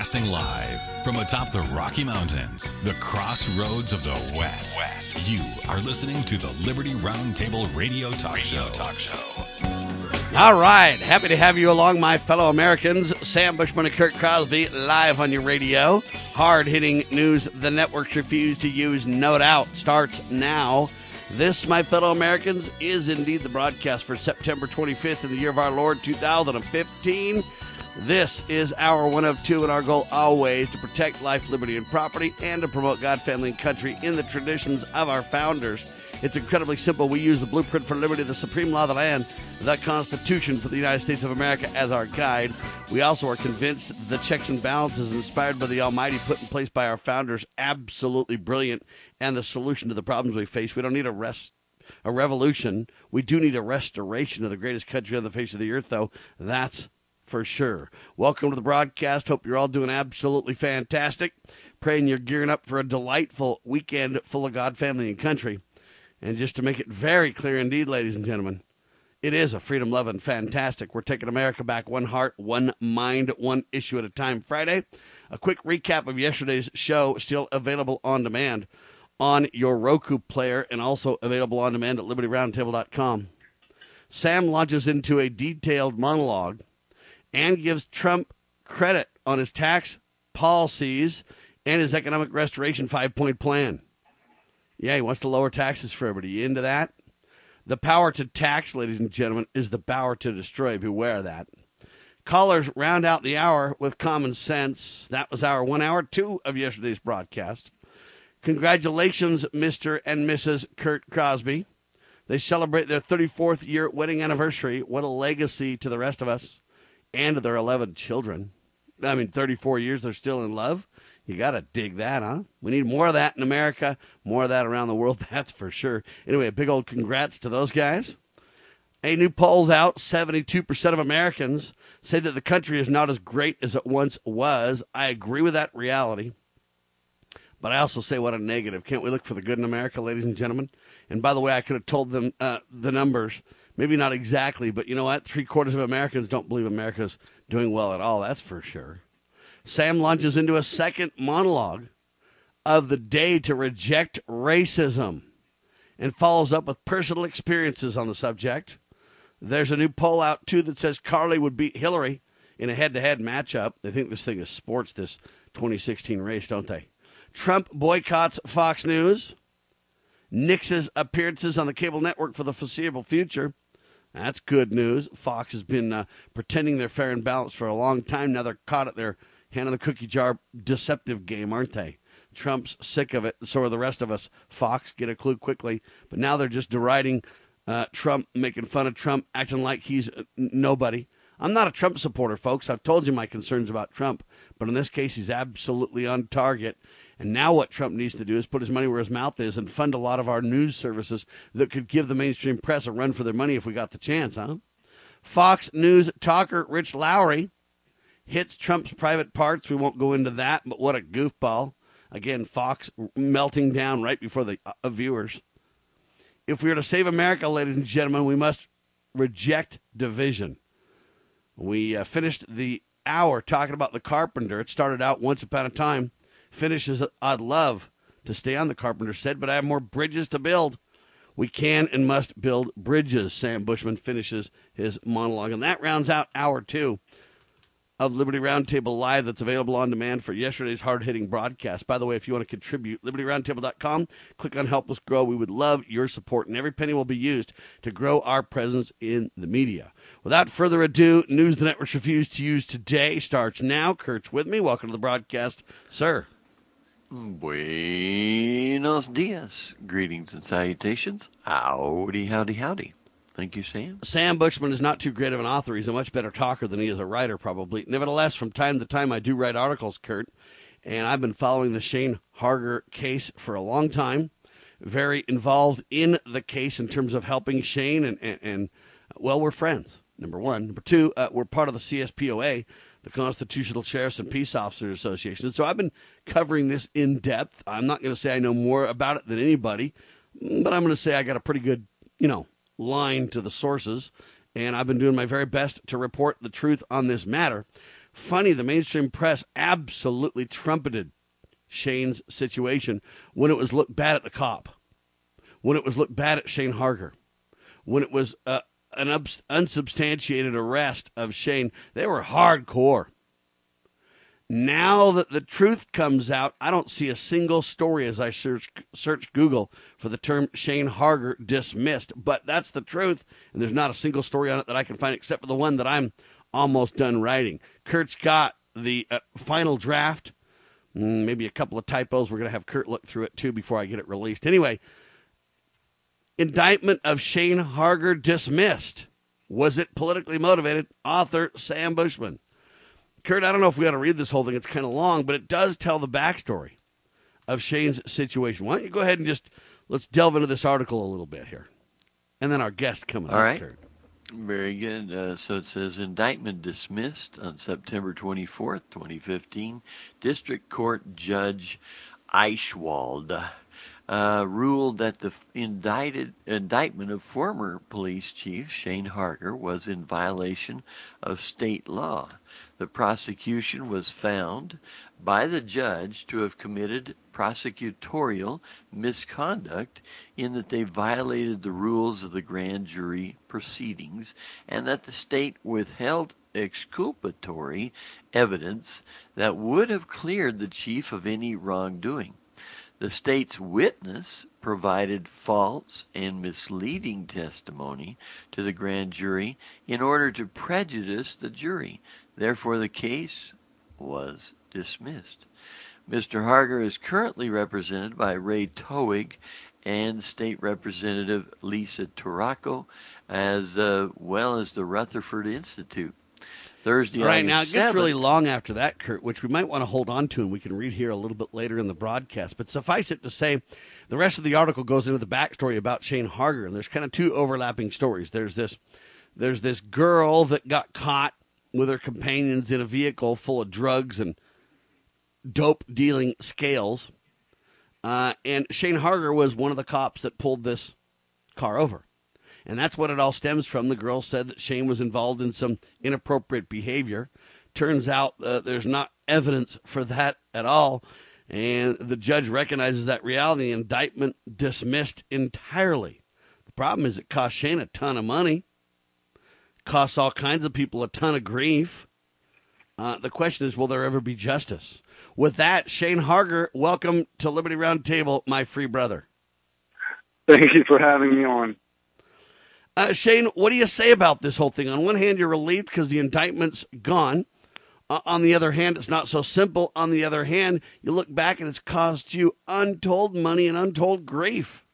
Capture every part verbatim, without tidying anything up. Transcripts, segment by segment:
Broadcasting live from atop the Rocky Mountains, the crossroads of the West. West. You are listening to the Liberty Roundtable Radio Talk Radio Show. Talk Show. All right. Happy to have you along, my fellow Americans. Sam Bushman and Kurt Crosby live on your radio. Hard-hitting news the networks refuse to use, no doubt, starts now. This, my fellow Americans, is indeed the broadcast for September twenty-fifth in the year of our Lord, two thousand fifteen. This is our one of two, and our goal always to protect life, liberty, and property, and to promote God, family, and country in the traditions of our founders. It's incredibly simple. We use the blueprint for liberty, the supreme law of the land, the Constitution for the United States of America as our guide. We also are convinced the checks and balances inspired by the Almighty put in place by our founders absolutely brilliant, and the solution to the problems we face. We don't need a rest. A revolution. We do need a restoration of the greatest country on the face of the earth, though. That's for sure. Welcome to the broadcast. Hope you're all doing absolutely fantastic. Praying you're gearing up for a delightful weekend full of God, family, and country. And just to make it very clear indeed, ladies and gentlemen, it is a freedom-loving fantastic. We're taking America back one heart, one mind, one issue at a time Friday. A quick recap of yesterday's show, still available on demand on your Roku player and also available on demand at liberty roundtable dot com. Sam launches into a detailed monologue and gives Trump credit on his tax policies and his economic restoration five-point plan. Yeah, he wants to lower taxes for everybody. You into that? The power to tax, ladies and gentlemen, is the power to destroy. Beware of that. Callers round out the hour with common sense. That was our one hour two of yesterday's broadcast. Congratulations, Mister and Missus Kurt Crosby. They celebrate their thirty-fourth year wedding anniversary. What a legacy to the rest of us and to their eleven children. I mean, thirty-four years, they're still in love. You got to dig that, huh? We need more of that in America, more of that around the world, that's for sure. Anyway, a big old congrats to those guys. A new poll's out. seventy-two percent of Americans say that the country is not as great as it once was. I agree with that reality. But I also say what a negative. Can't we look for the good in America, ladies and gentlemen? And by the way, I could have told them uh, the numbers. Maybe not exactly, but you know what? Three-quarters of Americans don't believe America's doing well at all. That's for sure. Sam launches into a second monologue of the day to reject racism and follows up with personal experiences on the subject. There's a new poll out, too, that says Carly would beat Hillary in a head-to-head matchup. They think this thing is sports, this twenty sixteen race, don't they? Trump boycotts Fox News. Nix's appearances on the cable network for the foreseeable future. That's good news. Fox has been uh, pretending they're fair and balanced for a long time. Now they're caught at their hand in the cookie jar deceptive game, aren't they? Trump's sick of it. So are the rest of us. Fox, get a clue quickly. But now they're just deriding uh, Trump, making fun of Trump, acting like he's uh, nobody. I'm not a Trump supporter, folks. I've told you my concerns about Trump. But in this case, he's absolutely on target. And now what Trump needs to do is put his money where his mouth is and fund a lot of our news services that could give the mainstream press a run for their money if we got the chance, huh? Fox News talker Rich Lowry hits Trump's private parts. We won't go into that, but what a goofball. Again, Fox melting down right before the uh, viewers. If we are to save America, ladies and gentlemen, we must reject division. We uh, finished the hour talking about the carpenter. It started out once upon a time. Finishes, I'd love to stay on, the carpenter said, but I have more bridges to build. We can and must build bridges, Sam Bushman finishes his monologue. And that rounds out hour two of Liberty Roundtable Live that's available on demand for yesterday's hard-hitting broadcast. By the way, if you want to contribute, liberty roundtable dot com, click on Help Us Grow. We would love your support, and every penny will be used to grow our presence in the media. Without further ado, news the networks refuse to use today starts now. Kurt's with me. Welcome to the broadcast, sir. Buenos dias. Greetings and salutations. Howdy, howdy, howdy. Thank you, Sam. Sam Bushman is not too great of an author. He's a much better talker than he is a writer, probably. Nevertheless, from time to time, I do write articles, Kurt, and I've been following the Shane Harger case for a long time. Very involved in the case in terms of helping Shane, and, and, and well, we're friends, number one. Number two, uh, we're part of the C S P O A, the Constitutional Sheriffs and Peace Officers Association. So I've been covering this in depth. I'm not going to say I know more about it than anybody, but I'm going to say I got a pretty good, you know, line to the sources, and I've been doing my very best to report the truth on this matter. Funny, the mainstream press absolutely trumpeted Shane's situation when it was looked bad at the cop, when it was looked bad at Shane Harger, when it was uh, an ups- unsubstantiated arrest of Shane. They were hardcore. Now that the truth comes out, I don't see a single story as I search, search Google for the term Shane Harger dismissed. But that's the truth, and there's not a single story on it that I can find except for the one that I'm almost done writing. Kurt's got the uh, final draft, mm, maybe a couple of typos. We're going to have Kurt look through it, too, before I get it released. Anyway, indictment of Shane Harger dismissed. Was it politically motivated? Author Sam Bushman. Kurt, I don't know if we got to read this whole thing. It's kind of long, but it does tell the backstory of Shane's situation. Why don't you go ahead and just let's delve into this article a little bit here. And then our guest coming All up, right. Kurt. Very good. Uh, so it says, indictment dismissed on September twenty-fourth, twenty fifteen. District Court Judge Eichwald uh, ruled that the indicted indictment of former police chief Shane Harger was in violation of state law. The prosecution was found by the judge to have committed prosecutorial misconduct in that they violated the rules of the grand jury proceedings and that the state withheld exculpatory evidence that would have cleared the chief of any wrongdoing. The state's witness provided false and misleading testimony to the grand jury in order to prejudice the jury. Therefore, the case was dismissed. Mister Harger is currently represented by Ray Towig and State Representative Lisa Turaco, as uh, well as the Rutherford Institute. Thursday, All right, August now it gets seventh, really long after that, Kurt, which we might want to hold on to, and we can read here a little bit later in the broadcast. But suffice it to say, the rest of the article goes into the backstory about Shane Harger, and there's kind of two overlapping stories. There's this, there's this girl that got caught with her companions in a vehicle full of drugs and dope-dealing scales, uh, and Shane Harger was one of the cops that pulled this car over. And that's what it all stems from. The girl said that Shane was involved in some inappropriate behavior. Turns out uh, there's not evidence for that at all, and the judge recognizes that reality. The indictment dismissed entirely. The problem is it cost Shane a ton of money, costs all kinds of people a ton of grief. Uh, the question is, will there ever be justice? With that, Shane Harger, welcome to Liberty Roundtable, my free brother. Thank you for having me on. Uh, Shane, what do you say about this whole thing? On one hand, you're relieved because the indictment's gone. Uh, on the other hand, it's not so simple. On the other hand, you look back and it's cost you untold money and untold grief.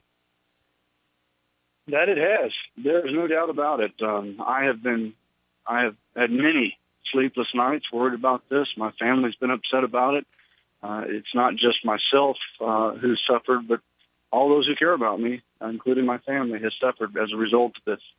That it has. There's no doubt about it. Um, I have been, I have had many sleepless nights worried about this. My family's been upset about it. Uh, it's not just myself uh, who suffered, but all those who care about me, including my family, has suffered as a result of this.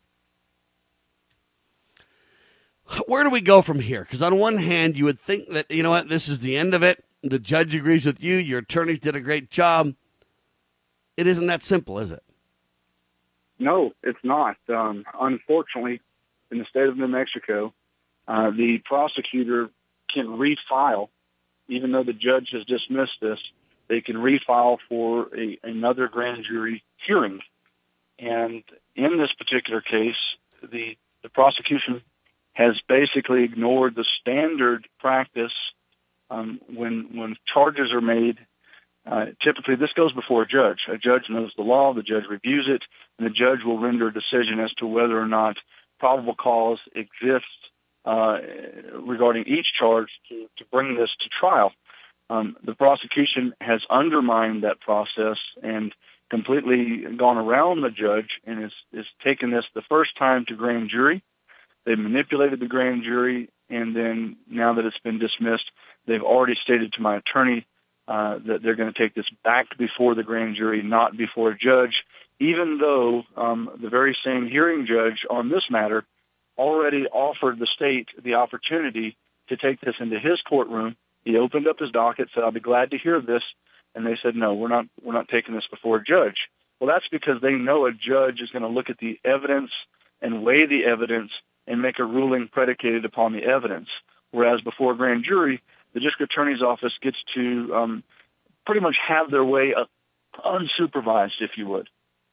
Where do we go from here? Because on one hand, you would think that, you know what, this is the end of it. The judge agrees with you. Your attorneys did a great job. It isn't that simple, is it? No, it's not. Um, unfortunately, in the state of New Mexico, uh, the prosecutor can refile, even though the judge has dismissed this. They can refile for a, another grand jury hearing. And in this particular case, the, the prosecution has basically ignored the standard practice um, when when charges are made. Uh, typically, this goes before a judge. A judge knows the law, the judge reviews it, and the judge will render a decision as to whether or not probable cause exists uh, regarding each charge to, to bring this to trial. Um, the prosecution has undermined that process and completely gone around the judge and is, is taken this the first time to grand jury. They've manipulated the grand jury, and then now that it's been dismissed, they've already stated to my attorney uh, that they're going to take this back before the grand jury, not before a judge, even though um, the very same hearing judge on this matter already offered the state the opportunity to take this into his courtroom. He opened up his docket, said, "I'll be glad to hear this," and they said, "No, we're not. We're not taking this before a judge." Well, that's because they know a judge is going to look at the evidence and weigh the evidence and make a ruling predicated upon the evidence. whereas before a grand jury, the district attorney's office gets to um, pretty much have their way uh, unsupervised, if you would.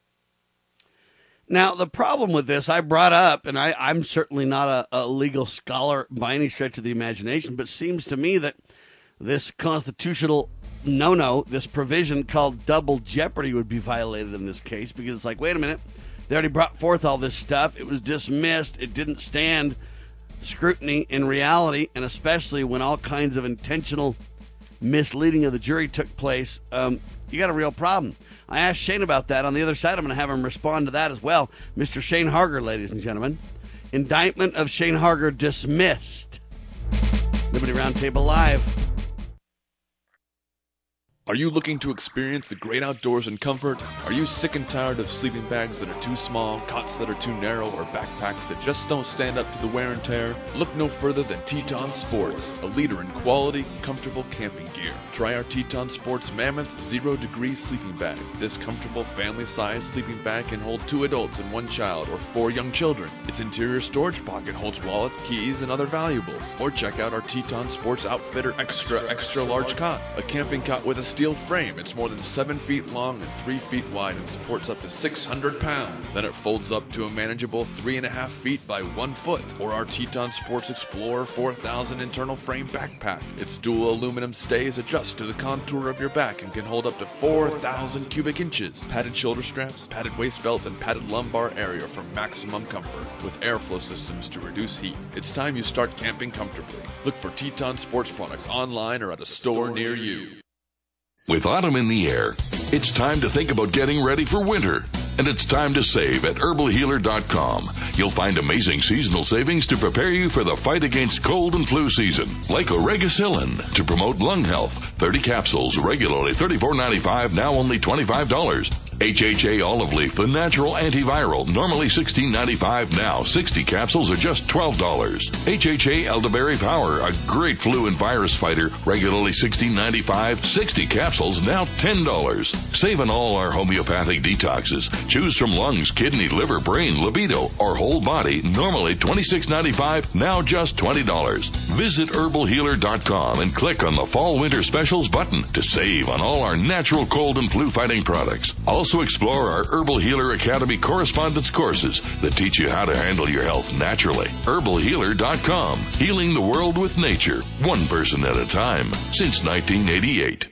Now, the problem with this, I brought up, and I, I'm certainly not a, a legal scholar by any stretch of the imagination, but it seems to me that this constitutional no-no, this provision called double jeopardy would be violated in this case, because it's like, wait a minute, they already brought forth all this stuff. It was dismissed. It didn't stand scrutiny in reality, and especially when all kinds of intentional misleading of the jury took place, um, you got a real problem. I asked Shane about that. On the other side, I'm going to have him respond to that as well. Mister Shane Harger, ladies and gentlemen. Indictment of Shane Harger dismissed. Liberty Roundtable Live. Are you looking to experience the great outdoors in comfort? Are you sick and tired of sleeping bags that are too small, cots that are too narrow, or backpacks that just don't stand up to the wear and tear? Look no further than Teton Sports, a leader in quality, comfortable camping gear. Try our Teton Sports Mammoth Zero Degree Sleeping Bag. This comfortable family-sized sleeping bag can hold two adults and one child, or four young children. Its interior storage pocket holds wallets, keys, and other valuables. Or check out our Teton Sports Outfitter Extra Extra Large Cot, a camping cot with a steel frame. It's more than seven feet long and three feet wide and supports up to six hundred pounds. Then it folds up to a manageable three and a half feet by one foot. Or our Teton Sports Explorer four thousand internal frame backpack. Its dual aluminum stays adjust to the contour of your back and can hold up to four thousand cubic inches. Padded shoulder straps, padded waist belts, and padded lumbar area for maximum comfort, with airflow systems to reduce heat. It's time you start camping comfortably. Look for Teton Sports products online or at a store near you. With autumn in the air, it's time to think about getting ready for winter. And it's time to save at herbal healer dot com. You'll find amazing seasonal savings to prepare you for the fight against cold and flu season. Like Oregacillin to promote lung health. thirty capsules, regularly thirty-four ninety-five, now only twenty-five dollars. H H A Olive Leaf, the natural antiviral, normally sixteen ninety-five, now sixty capsules are just twelve dollars. H H A Elderberry Power, a great flu and virus fighter, regularly sixteen ninety-five, sixty capsules, now ten dollars. Save on all our homeopathic detoxes. Choose from lungs, kidney, liver, brain, libido, or whole body, normally twenty-six ninety-five, now just twenty dollars. Visit herbal healer dot com and click on the Fall Winter Specials button to save on all our natural cold and flu fighting products. Also explore our Herbal Healer Academy correspondence courses that teach you how to handle your health naturally. herbal healer dot com, healing the world with nature, one person at a time, since nineteen eighty-eight.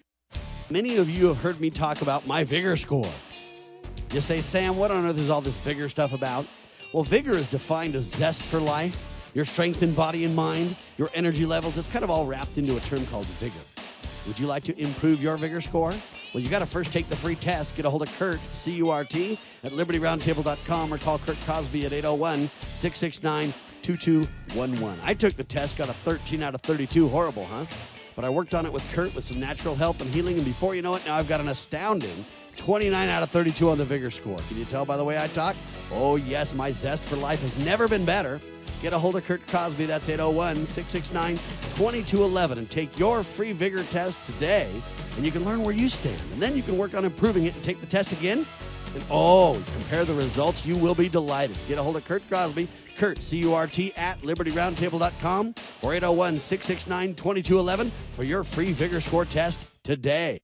Many of you have heard me talk about my Vigor Score. You say, Sam, what on earth is all this Vigor stuff about? Well, Vigor is defined as zest for life, your strength in body and mind, your energy levels. It's kind of all wrapped into a term called Vigor. Would you like to improve your Vigor Score? Well, you got to first take the free test. Get a hold of Kurt, C U R T, at liberty roundtable dot com or call Kurt Cosby at eight oh one, six six nine, two two one one. I took the test, got a thirteen out of thirty-two. Horrible, huh? But I worked on it with Kurt with some natural help and healing, and before you know it, now I've got an astounding twenty-nine out of thirty-two on the Vigor Score. Can you tell by the way I talk? Oh, yes, my zest for life has never been better. Get a hold of Kurt Cosby. That's eight oh one, six six nine, two two one one. And take your free Vigor test today, and you can learn where you stand. And then you can work on improving it and take the test again. And, oh, compare the results. You will be delighted. Get a hold of Kurt Cosby. Kurt, C U R T, at liberty roundtable dot com or eight oh one, six six nine, two two one one for your free Vigor Score test today.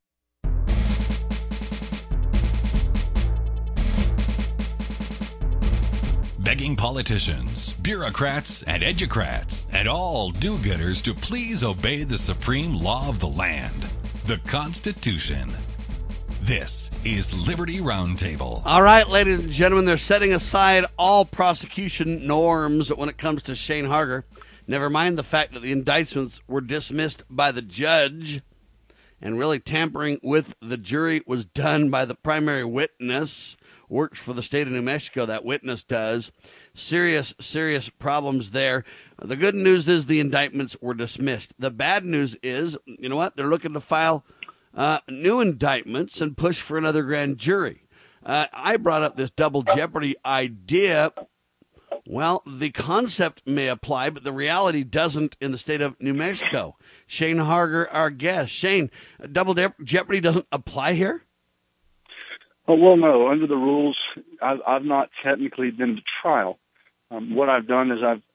Begging politicians, bureaucrats, and educrats, and all do-gooders to please obey the supreme law of the land, the Constitution. This is Liberty Roundtable. All right, ladies and gentlemen, they're setting aside all prosecution norms when it comes to Shane Harger. Never mind the fact that the indictments were dismissed by the judge, and really tampering with the jury was done by the primary witness. Works for the state of New Mexico, that witness does. Serious, serious problems there. The good news is the indictments were dismissed. The bad news is, you know what, they're looking to file uh, new indictments and push for another grand jury. Uh, I brought up this double jeopardy idea. Well, the concept may apply, but the reality doesn't in the state of New Mexico. Shane Harger, our guest. Shane, double de- jeopardy doesn't apply here? Oh, well, no. Under the rules, I've, I've not technically been to trial. Um, what I've done is I've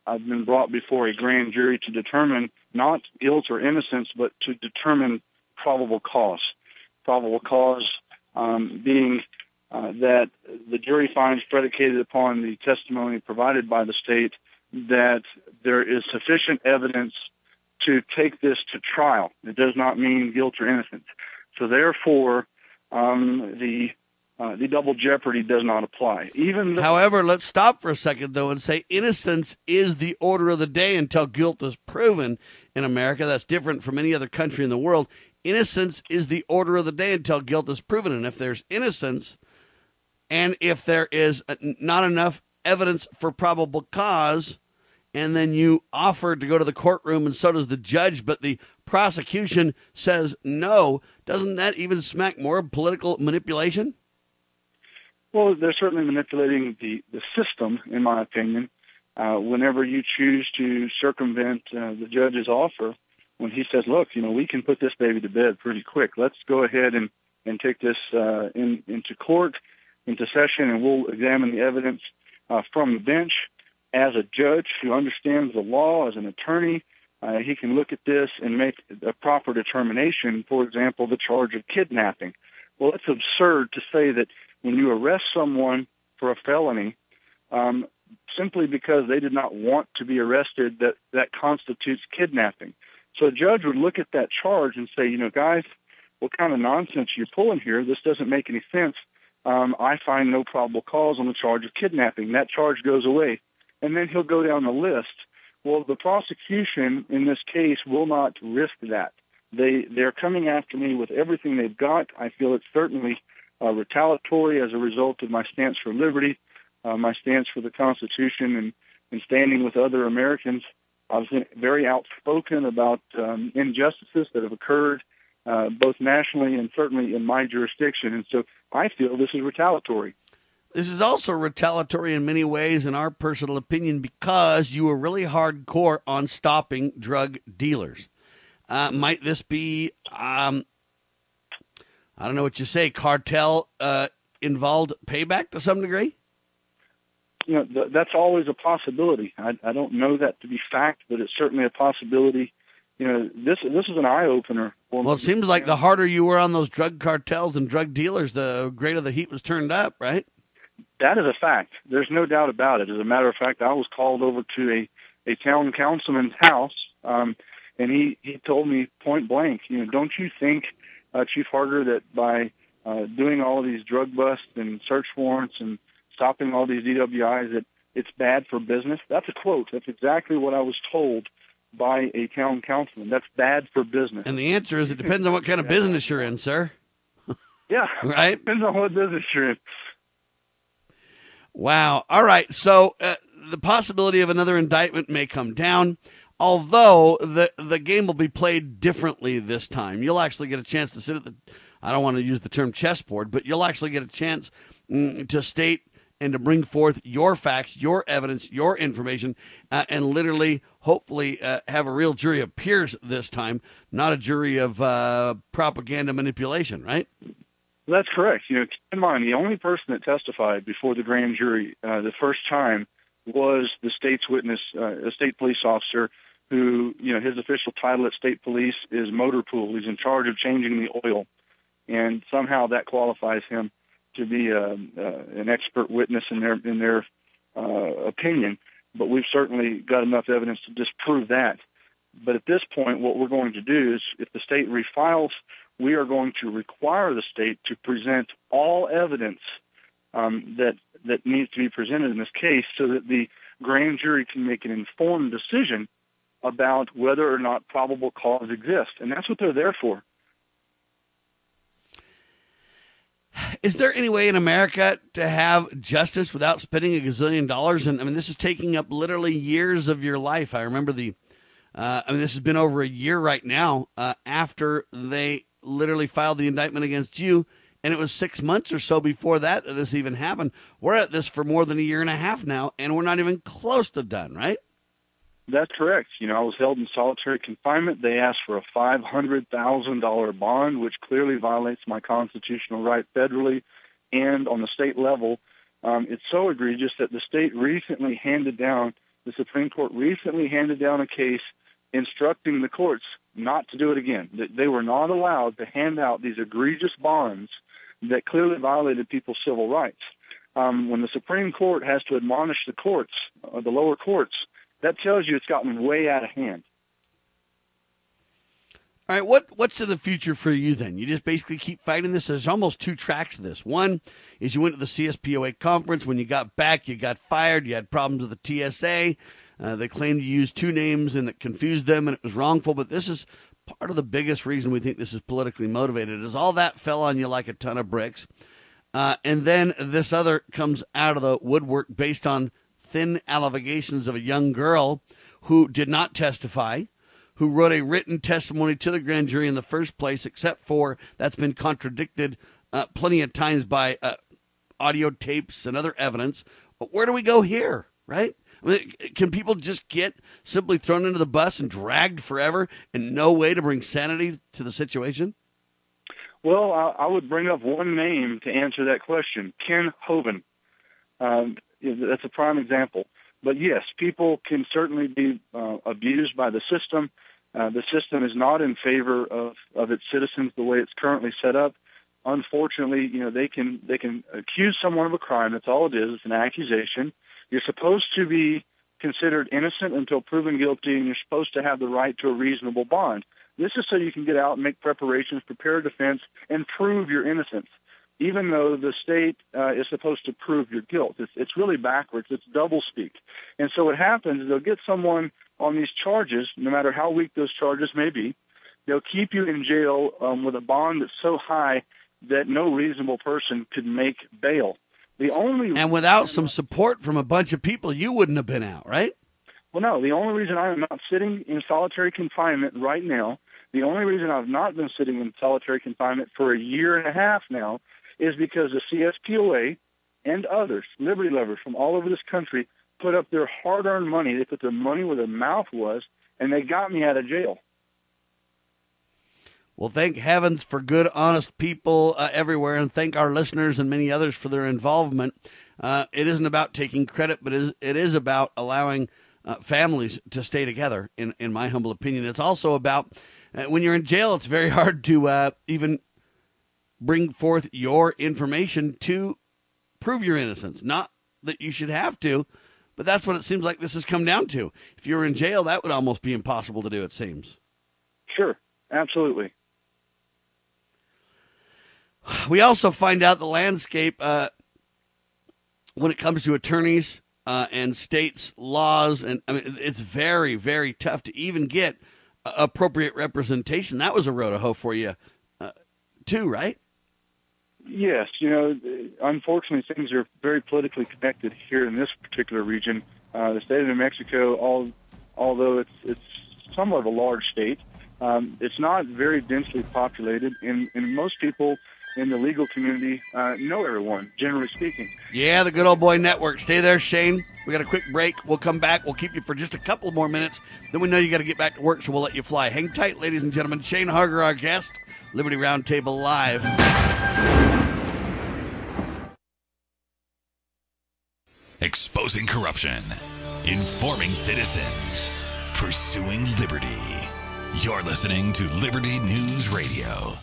I've been brought before a grand jury to determine not guilt or innocence, but to determine probable cause. Probable cause um, being uh, that the jury finds, predicated upon the testimony provided by the state, that there is sufficient evidence to take this to trial. It does not mean guilt or innocence. So therefore, um, the uh, the double jeopardy does not apply. Even though- However, let's stop for a second, though, and say innocence is the order of the day until guilt is proven in America. That's different from any other country in the world. Innocence is the order of the day until guilt is proven. And if there's innocence, and if there is not enough evidence for probable cause, and then you offer to go to the courtroom, and so does the judge, but the prosecution says no, doesn't that even smack more of political manipulation? Well, they're certainly manipulating the, the system, in my opinion. Uh, whenever you choose to circumvent uh, the judge's offer, when he says, look, you know, we can put this baby to bed pretty quick. Let's go ahead and, and take this uh, in, into court, into session, and we'll examine the evidence uh, from the bench. As a judge who understands the law, as an attorney, uh, he can look at this and make a proper determination, for example, the charge of kidnapping. Well, it's absurd to say that when you arrest someone for a felony, um, simply because they did not want to be arrested, that that constitutes kidnapping. So a judge would look at that charge and say, you know, guys, what kind of nonsense you're pulling here? This doesn't make any sense. Um, I find no probable cause on the charge of kidnapping. That charge goes away. And then he'll go down the list. Well, the prosecution in this case will not risk that. They, they're coming after me with everything they've got. I feel it's certainly uh, retaliatory as a result of my stance for liberty, uh, my stance for the Constitution, and, and standing with other Americans. I was very outspoken about um, injustices that have occurred uh, both nationally and certainly in my jurisdiction. And so I feel this is retaliatory. This is also retaliatory in many ways, in our personal opinion, because you were really hardcore on stopping drug dealers. Uh, might this be, um, I don't know what you say, cartel uh, involved payback to some degree? You know, th- that's always a possibility. I, I don't know that to be fact, but it's certainly a possibility. You know, this this is an eye opener. Well, it seems like the harder you were on those drug cartels and drug dealers, the greater the heat was turned up, right? That is a fact. There's no doubt about it. As a matter of fact, I was called over to a, a town councilman's house, um, and he, he told me point blank, you know, don't you think, uh, Chief Harder, that by uh, doing all of these drug busts and search warrants and stopping all these D W Is, that it's bad for business? That's a quote. That's exactly what I was told by a town councilman. That's bad for business. And the answer is it depends on what kind of business you're in, sir. Yeah. Right? Depends on what business you're in. Wow. All right. So uh, the possibility of another indictment may come down, although the the game will be played differently this time. You'll actually get a chance to sit at the, I don't want to use the term chessboard, but you'll actually get a chance mm, to state and to bring forth your facts, your evidence, your information, uh, and literally, hopefully, uh, have a real jury of peers this time, not a jury of uh, propaganda manipulation, right? That's correct. You know, keep in mind, the only person that testified before the grand jury uh, the first time was the state's witness, uh, a state police officer who, you know, his official title at state police is motor pool. He's in charge of changing the oil, and somehow that qualifies him to be uh, uh, an expert witness in their in their uh, opinion. But we've certainly got enough evidence to disprove that. But at this point, what we're going to do is, if the state refiles, we are going to require the state to present all evidence um, that that needs to be presented in this case, so that the grand jury can make an informed decision about whether or not probable cause exists. And that's what they're there for. Is there any way in America to have justice without spending a gazillion dollars? And I mean, this is taking up literally years of your life. I remember the, uh, I mean, this has been over a year right now uh, after they literally filed the indictment against you. And it was six months or so before that that this even happened. We're at this for more than a year and a half now, and we're not even close to done, right? That's correct. You know, I was held in solitary confinement. They asked for a five hundred thousand dollars bond, which clearly violates my constitutional right federally and on the state level. Um, it's so egregious that the state recently handed down the Supreme Court recently handed down a case instructing the courts not to do it again. That they were not allowed to hand out these egregious bonds that clearly violated people's civil rights. Um, when the Supreme Court has to admonish the courts, uh, the lower courts, that tells you it's gotten way out of hand. All right, what what's in the future for you then? You just basically keep fighting this? There's almost two tracks to this. One is you went to the C S P O A conference. When you got back, you got fired. You had problems with the T S A. Uh, they claimed you used two names and that confused them, and it was wrongful. But this is part of the biggest reason we think this is politically motivated, is all that fell on you like a ton of bricks. Uh, and then this other comes out of the woodwork based on thin allegations of a young girl who did not testify, who wrote a written testimony to the grand jury in the first place, except for that's been contradicted uh, plenty of times by uh, audio tapes and other evidence. But where do we go here, right? I mean, can people just get simply thrown into the bus and dragged forever and no way to bring sanity to the situation? Well, I, I would bring up one name to answer that question, Ken Hovind. Um, that's a prime example. But yes, people can certainly be uh, abused by the system. Uh, the system is not in favor of, of its citizens the way it's currently set up. Unfortunately, you know, they can they can accuse someone of a crime. That's all it is. It's an accusation. You're supposed to be considered innocent until proven guilty, and you're supposed to have the right to a reasonable bond. This is so you can get out and make preparations, prepare a defense, and prove your innocence, even though the state uh, is supposed to prove your guilt. It's, it's really backwards. It's doublespeak. And so what happens is they'll get someone on these charges, no matter how weak those charges may be. They'll keep you in jail um, with a bond that's so high that no reasonable person could make bail. The only And without some support from a bunch of people, you wouldn't have been out, right? Well, no. The only reason I am not sitting in solitary confinement right now, the only reason I've not been sitting in solitary confinement for a year and a half now, is because the C S P O A and others, liberty lovers from all over this country, put up their hard-earned money. They put their money where their mouth was, and they got me out of jail. Well, thank heavens for good, honest people uh, everywhere, and thank our listeners and many others for their involvement. Uh, it isn't about taking credit, but it is, it is about allowing uh, families to stay together, in, in my humble opinion. It's also about, uh, when you're in jail, it's very hard to uh, even bring forth your information to prove your innocence. Not that you should have to, but that's what it seems like this has come down to. If you were in jail, that would almost be impossible to do, it seems. Sure, absolutely. We also find out the landscape uh, when it comes to attorneys uh, and states' laws, and I mean, it's very, very tough to even get uh, appropriate representation. That was a road to hoe for you, uh, too, right? Yes, you know, unfortunately, things are very politically connected here in this particular region. Uh, the state of New Mexico, all, although it's it's somewhat of a large state, um, it's not very densely populated, and, and most people in the legal community uh, know everyone, generally speaking. Yeah, the Good Old Boy Network. Stay there, Shane. We got a quick break. We'll come back. We'll keep you for just a couple more minutes. Then we know you got to get back to work, so we'll let you fly. Hang tight, ladies and gentlemen. Shane Harger, our guest. Liberty Roundtable Live. Exposing corruption, informing citizens, pursuing liberty. You're listening to Liberty News Radio.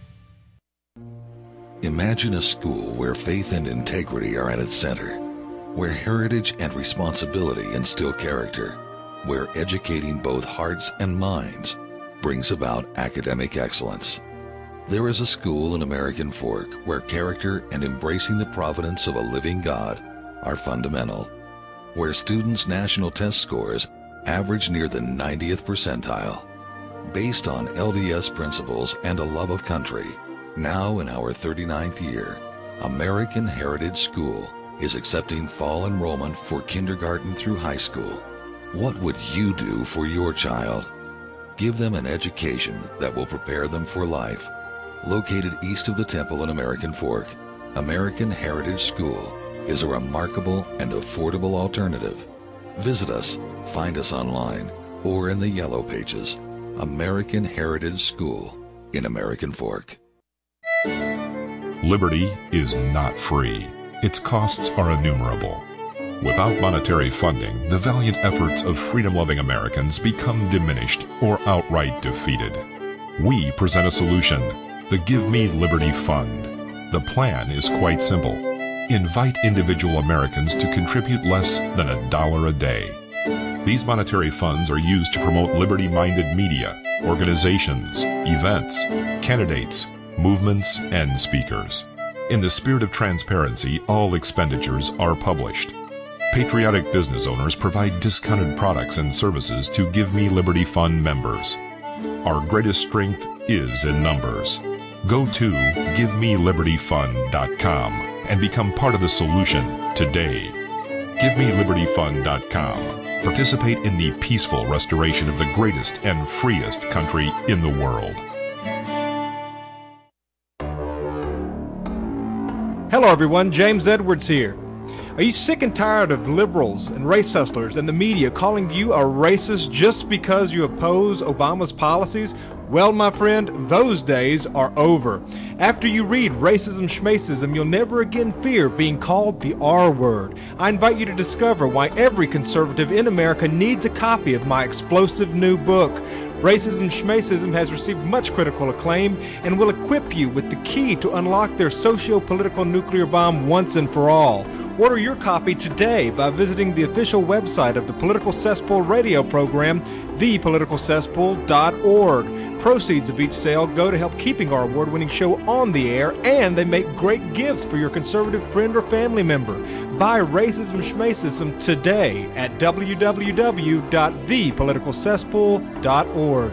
Imagine a school where faith and integrity are at its center, where heritage and responsibility instill character, where educating both hearts and minds brings about academic excellence. There is a school in American Fork where character and embracing the providence of a living God are fundamental, where students' national test scores average near the ninetieth percentile. Based on L D S principles and a love of country, now in our thirty-ninth year, American Heritage School is accepting fall enrollment for kindergarten through high school. What would you do for your child? Give them an education that will prepare them for life. Located east of the Temple in American Fork, American Heritage School is a remarkable and affordable alternative. Visit us, find us online, or in the Yellow Pages. American Heritage School in American Fork. Liberty is not free. Its costs are innumerable. Without monetary funding, the valiant efforts of freedom-loving Americans become diminished or outright defeated. We present a solution, the Give Me Liberty Fund. The plan is quite simple. Invite individual Americans to contribute less than a dollar a day. These monetary funds are used to promote liberty-minded media, organizations, events, candidates, movements, and speakers. In the spirit of transparency, all expenditures are published. Patriotic business owners provide discounted products and services to Give Me Liberty Fund members. Our greatest strength is in numbers. Go to give me liberty fund dot com and become part of the solution today. give me liberty fund dot com. Participate in the peaceful restoration of the greatest and freest country in the world. Hello everyone, James Edwards here. Are you sick and tired of liberals and race hustlers and the media calling you a racist just because you oppose Obama's policies? Well, my friend, those days are over. After you read Racism Schmacism, you'll never again fear being called the R word. I invite you to discover why every conservative in America needs a copy of my explosive new book. Racism Schmacism has received much critical acclaim and will equip you with the key to unlock their socio-political nuclear bomb once and for all. Order your copy today by visiting the official website of the Political Cesspool radio program, the political cesspool dot org. Proceeds of each sale go to help keeping our award-winning show on the air, and they make great gifts for your conservative friend or family member. Buy Racism Schmacism today at w w w dot the political cesspool dot org.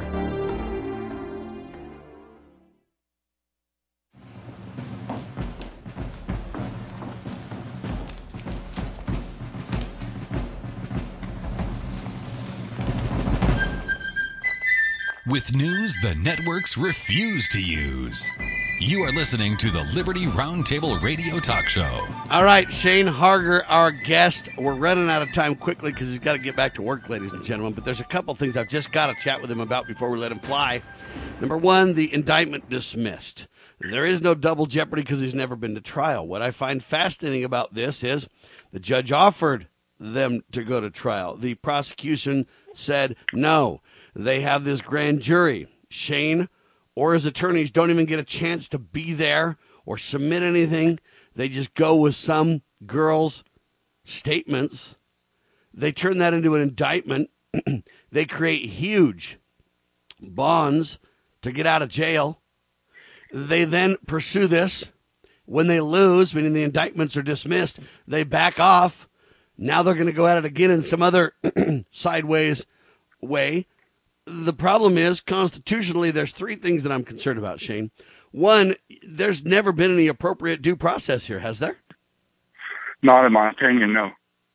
With news the networks refuse to use. You are listening to the Liberty Roundtable Radio Talk Show. All right, Shane Harger, our guest. We're running out of time quickly because he's got to get back to work, ladies and gentlemen. But there's a couple things I've just got to chat with him about before we let him fly. Number one, the indictment dismissed. There is no double jeopardy because he's never been to trial. What I find fascinating about this is the judge offered them to go to trial. The prosecution said no. They have this grand jury. Shane or his attorneys don't even get a chance to be there or submit anything. They just go with some girl's statements. They turn that into an indictment. They create huge bonds to get out of jail. They then pursue this. When they lose, meaning the indictments are dismissed, they back off. Now they're going to go at it again in some other sideways way. The problem is, constitutionally, there's three things that I'm concerned about, Shane. One, there's never been any appropriate due process here, has there? Not in my opinion, no.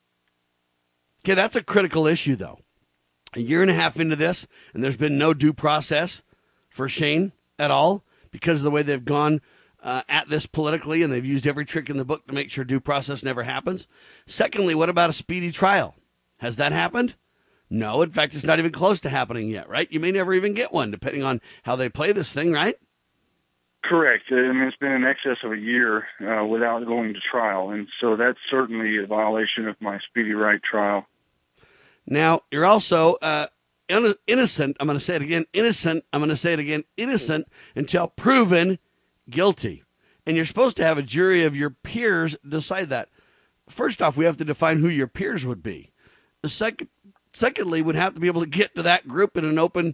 Okay, that's a critical issue, though. A year and a half into this, and there's been no due process for Shane at all because of the way they've gone uh, at this politically, and they've used every trick in the book to make sure due process never happens. Secondly, what about a speedy trial? Has that happened? No, in fact, it's not even close to happening yet, right? You may never even get one, depending on how they play this thing, right? Correct. I mean, it's been in excess of a year uh, without going to trial, and so that's certainly a violation of my speedy right trial. Now, you're also uh, in- innocent, I'm going to say it again, innocent, I'm going to say it again, innocent until proven guilty. And you're supposed to have a jury of your peers decide that. First off, we have to define who your peers would be. The second Secondly, we'd have to be able to get to that group in an open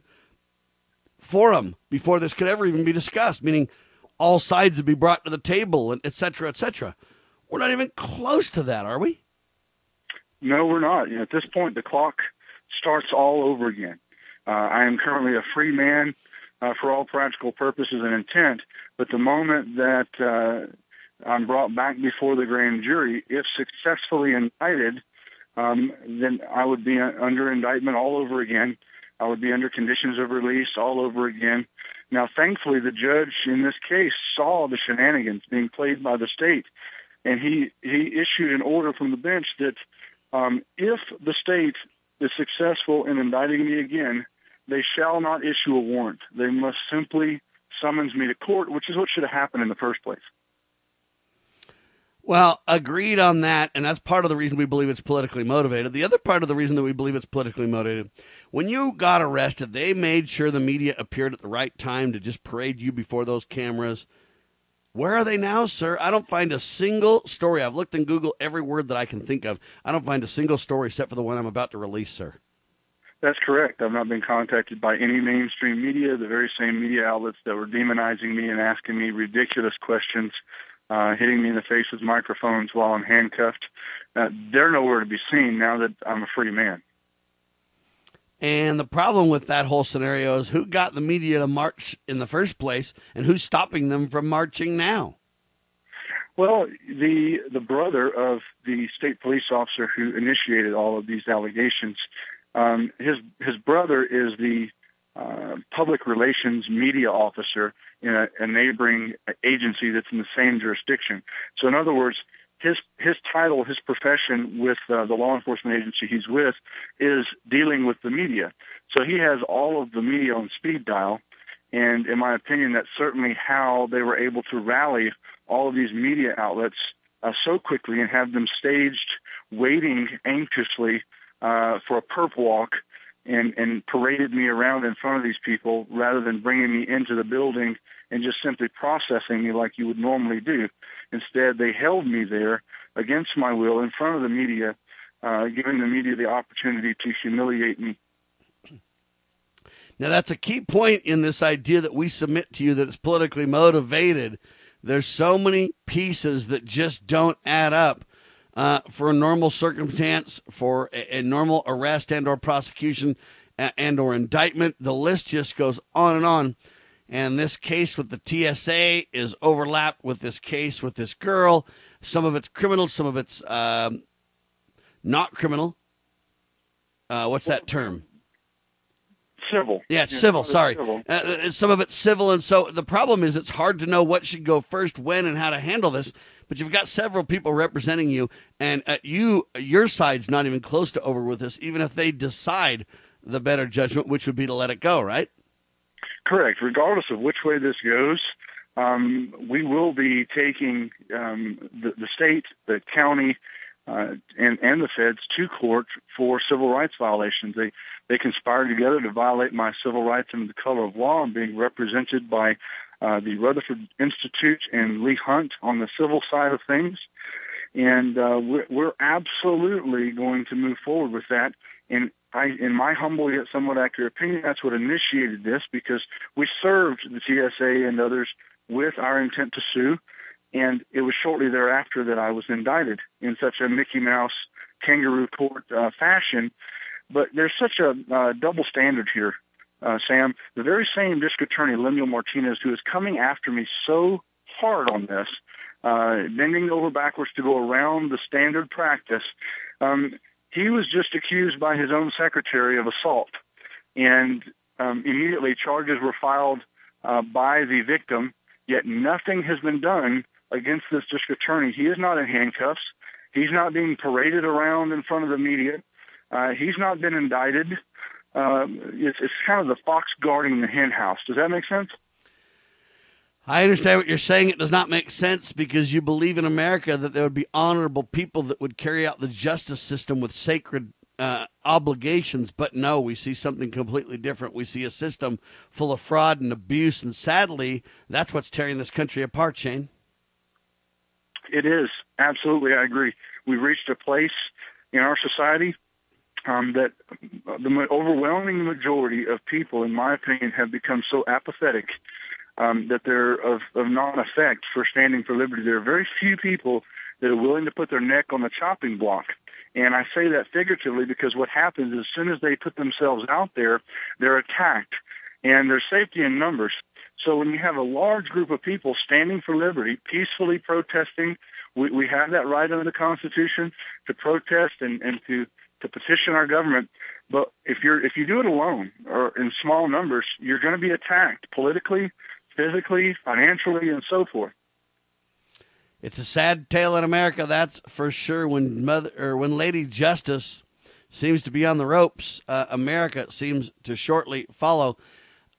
forum before this could ever even be discussed, meaning all sides would be brought to the table, and et cetera, et cetera. We're not even close to that, are we? No, we're not. You know, at this point, the clock starts all over again. Uh, I am currently a free man uh, for all practical purposes and intent, but the moment that uh, I'm brought back before the grand jury, if successfully indicted, Um, then I would be under indictment all over again. I would be under conditions of release all over again. Now, thankfully, the judge in this case saw the shenanigans being played by the state, and he, he issued an order from the bench that um, if the state is successful in indicting me again, they shall not issue a warrant. They must simply summons me to court, which is what should have happened in the first place. Well, agreed on that, and that's part of the reason we believe it's politically motivated. The other part of the reason that we believe it's politically motivated, when you got arrested, they made sure the media appeared at the right time to just parade you before those cameras. Where are they now, sir? I don't find a single story. I've looked in Google every word that I can think of. I don't find a single story except for the one I'm about to release, sir. That's correct. I've not been contacted by any mainstream media, the very same media outlets that were demonizing me and asking me ridiculous questions, uh, hitting me in the face with microphones while I'm handcuffed. Uh, they're nowhere to be seen now that I'm a free man. And the problem with that whole scenario is who got the media to march in the first place and who's stopping them from marching now? Well, the the brother of the state police officer who initiated all of these allegations, um, his his brother is the uh, public relations media officer in a, a neighboring agency that's in the same jurisdiction. So in other words, his his title, his profession with uh, the law enforcement agency he's with is dealing with the media. So he has all of the media on speed dial. And in my opinion, that's certainly how they were able to rally all of these media outlets uh, so quickly and have them staged, waiting anxiously uh, for a perp walk, and, and paraded me around in front of these people rather than bringing me into the building and just simply processing me like you would normally do. Instead, they held me there against my will in front of the media, uh, giving the media the opportunity to humiliate me. Now, that's a key point in this idea that we submit to you that it's politically motivated. There's so many pieces that just don't add up uh, for a normal circumstance, for a, a normal arrest and or prosecution and or indictment. The list just goes on and on. And this case with the T S A is overlapped with this case with this girl. Some of it's criminal, some of it's um, not criminal. Uh, what's that term? Civil. Yeah, it's civil, sorry. Civil. Uh, some of it's civil, and so the problem is it's hard to know what should go first, when, and how to handle this. But you've got several people representing you, and uh, you, your side's not even close to over with this, even if they decide the better judgment, which would be to let it go, right? Correct. Regardless of which way this goes, um, we will be taking um, the, the state, the county, uh, and, and the feds to court for civil rights violations. They they conspired together to violate my civil rights under the color of law. I'm being represented by uh, the Rutherford Institute and Lee Hunt on the civil side of things. And uh, we're, we're absolutely going to move forward with that. And I, in my humble yet somewhat accurate opinion, that's what initiated this, because we served the T S A and others with our intent to sue, and it was shortly thereafter that I was indicted in such a Mickey Mouse kangaroo court uh, fashion. But there's such a uh, double standard here, uh, Sam. The very same district attorney, Lemuel Martinez, who is coming after me so hard on this, uh, bending over backwards to go around the standard practice, um, he was just accused by his own secretary of assault, and um, immediately charges were filed uh, by the victim, yet nothing has been done against this district attorney. He is not in handcuffs. He's not being paraded around in front of the media. Uh, he's not been indicted. Uh, it's, it's kind of the fox guarding the hen house. Does that make sense? I understand what you're saying. It does not make sense because you believe in America that there would be honorable people that would carry out the justice system with sacred uh, obligations. But no, we see something completely different. We see a system full of fraud and abuse. And sadly, that's what's tearing this country apart, Shane. It is. Absolutely. I agree. We've reached a place in our society um, that the overwhelming majority of people, in my opinion, have become so apathetic Um, that they're of, of non-effect for standing for liberty. There are very few people that are willing to put their neck on the chopping block. And I say that figuratively because what happens is as soon as they put themselves out there, they're attacked. And there's safety in numbers. So when you have a large group of people standing for liberty, peacefully protesting, we, we have that right under the Constitution to protest and, and to, to petition our government. But if you're if you do it alone or in small numbers, you're going to be attacked politically, physically, financially, and so forth. It's a sad tale in America, that's for sure. When mother or when Lady Justice seems to be on the ropes, uh, America seems to shortly follow.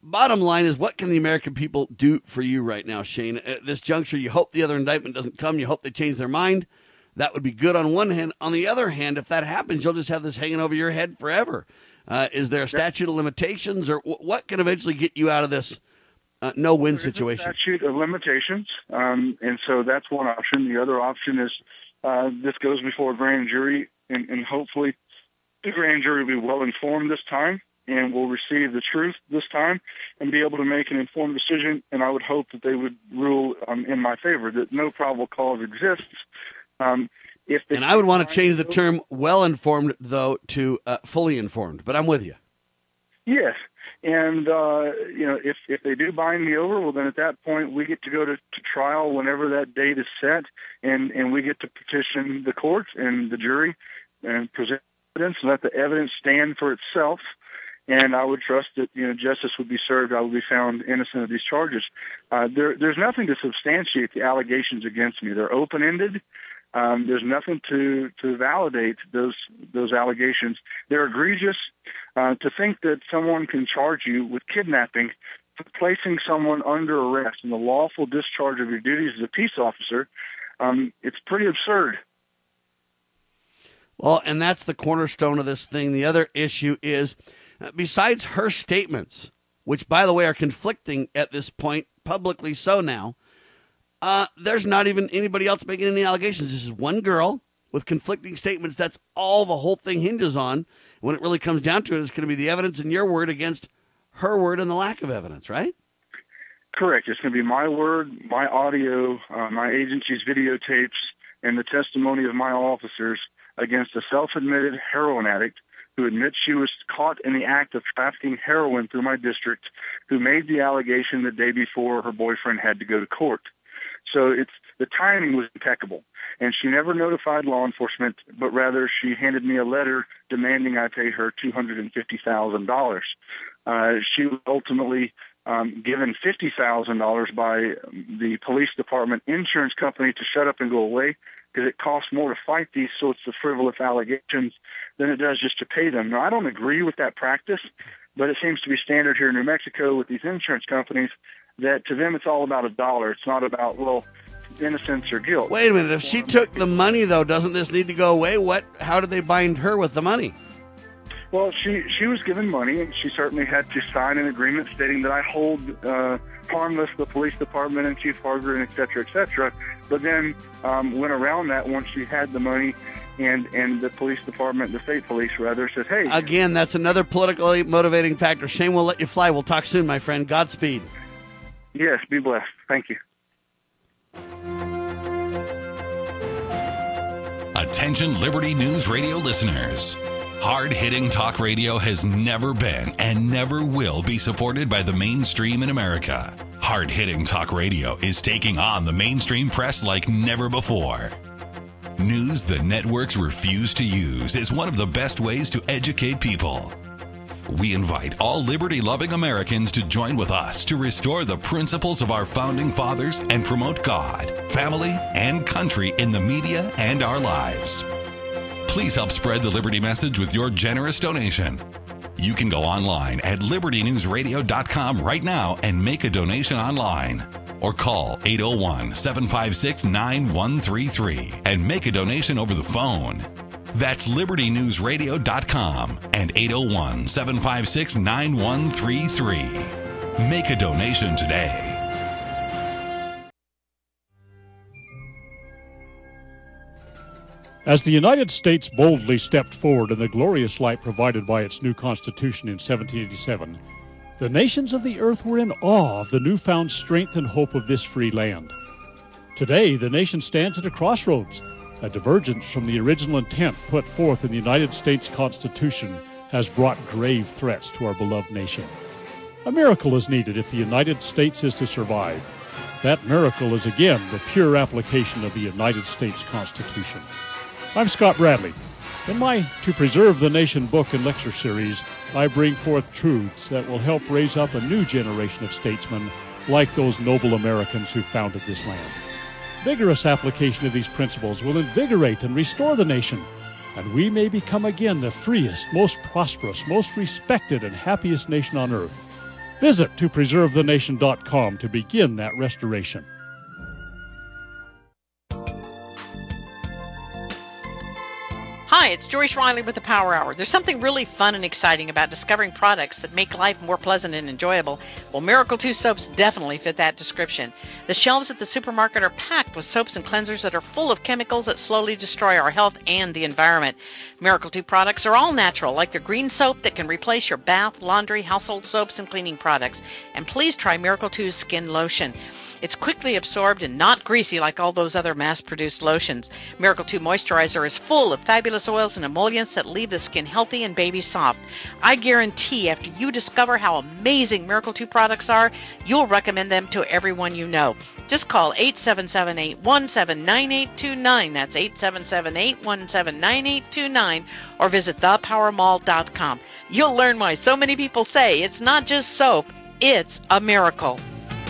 bottom line is, what can the American people do for you right now, Shane? At this juncture, you hope the other indictment doesn't come. You hope they change their mind. That would be good on one hand. On the other hand, if that happens, you'll just have this hanging over your head forever. Uh, is there a statute of limitations, or w- what can eventually get you out of this uh, no-win situation? There's a statute of limitations, um, and so that's one option. The other option is uh, this goes before a grand jury, and, and hopefully the grand jury will be well-informed this time and will receive the truth this time and be able to make an informed decision, and I would hope that they would rule um, in my favor, that no probable cause exists. Um, if and I would want to change the term well-informed, though, to uh, fully informed, but I'm with you. Yes, and, uh, you know, if, if they do bind me over, well, then at that point we get to go to, to trial whenever that date is set, and, and we get to petition the court and the jury and present evidence and let the evidence stand for itself. And I would trust that, you know, justice would be served. I would be found innocent of these charges. Uh, there, there's nothing to substantiate the allegations against me. They're open-ended. Um, there's nothing to, to validate those those allegations. They're egregious. Uh, to think that someone can charge you with kidnapping, for placing someone under arrest in the lawful discharge of your duties as a peace officer, um, it's pretty absurd. Well, and that's the cornerstone of this thing. The other issue is, uh, besides her statements, which, by the way, are conflicting at this point, publicly so now, uh, there's not even anybody else making any allegations. This is one girl with conflicting statements. That's all the whole thing hinges on. When it really comes down to it, it's going to be the evidence in your word against her word and the lack of evidence, right? Correct. It's going to be my word, my audio, uh, my agency's videotapes, and the testimony of my officers against a self-admitted heroin addict who admits she was caught in the act of trafficking heroin through my district, who made the allegation the day before her boyfriend had to go to court. So it's the timing was impeccable. And she never notified law enforcement, but rather she handed me a letter demanding I pay her two hundred fifty thousand dollars. Uh, she was ultimately um, given fifty thousand dollars by the police department insurance company to shut up and go away, because it costs more to fight these sorts of frivolous allegations than it does just to pay them. Now, I don't agree with that practice, but it seems to be standard here in New Mexico with these insurance companies that to them it's all about a dollar. It's not about, well, innocence or guilt. Wait a minute. If she took the money, though, doesn't this need to go away? What? How did they bind her with the money? Well, she she was given money, and she certainly had to sign an agreement stating that I hold uh, harmless the police department and Chief Harger and et cetera, et cetera. But then um, went around that once she had the money, and, and the police department, the state police rather, says, hey. Again, that's another politically motivating factor. Shane, we'll let you fly. We'll talk soon, my friend. Godspeed. Yes, be blessed. Thank you. Attention Liberty News Radio listeners. Hard-hitting talk radio has never been and never will be supported by the mainstream in America. Hard-hitting talk radio is taking on the mainstream press like never before. News the networks refuse to use is one of the best ways to educate people. We invite all liberty-loving Americans to join with us to restore the principles of our founding fathers and promote God, family, and country in the media and our lives. Please help spread the Liberty message with your generous donation. You can go online at liberty news radio dot com right now and make a donation online. Or call eight oh one, seven five six, nine one three three and make a donation over the phone. That's liberty news radio dot com and eight oh one, seven five six, nine one three three. Make a donation today. As the United States boldly stepped forward in the glorious light provided by its new Constitution in seventeen eighty-seven, the nations of the earth were in awe of the newfound strength and hope of this free land. Today, the nation stands at a crossroads. A divergence from the original intent put forth in the United States Constitution has brought grave threats to our beloved nation. A miracle is needed if the United States is to survive. That miracle is again the pure application of the United States Constitution. I'm Scott Bradley. In my To Preserve the Nation book and lecture series, I bring forth truths that will help raise up a new generation of statesmen like those noble Americans who founded this land. Vigorous application of these principles will invigorate and restore the nation, and we may become again the freest, most prosperous, most respected, and happiest nation on earth. Visit to preserve the nation dot com to begin that restoration. Hi, it's Joyce Riley with the Power Hour. There's something really fun and exciting about discovering products that make life more pleasant and enjoyable. Well, Miracle two soaps definitely fit that description. The shelves at the supermarket are packed with soaps and cleansers that are full of chemicals that slowly destroy our health and the environment. Miracle two products are all natural, like their green soap that can replace your bath, laundry, household soaps, and cleaning products. And please try Miracle two's skin lotion. It's quickly absorbed and not greasy like all those other mass-produced lotions. Miracle two Moisturizer is full of fabulous oils and emollients that leave the skin healthy and baby soft. I guarantee after you discover how amazing Miracle two products are, you'll recommend them to everyone you know. Just call eight seven seven, eight one seven, nine eight two nine. That's eight seven seven, eight one seven, nine eight two nine. Or visit the power mall dot com. You'll learn why so many people say it's not just soap, it's a miracle.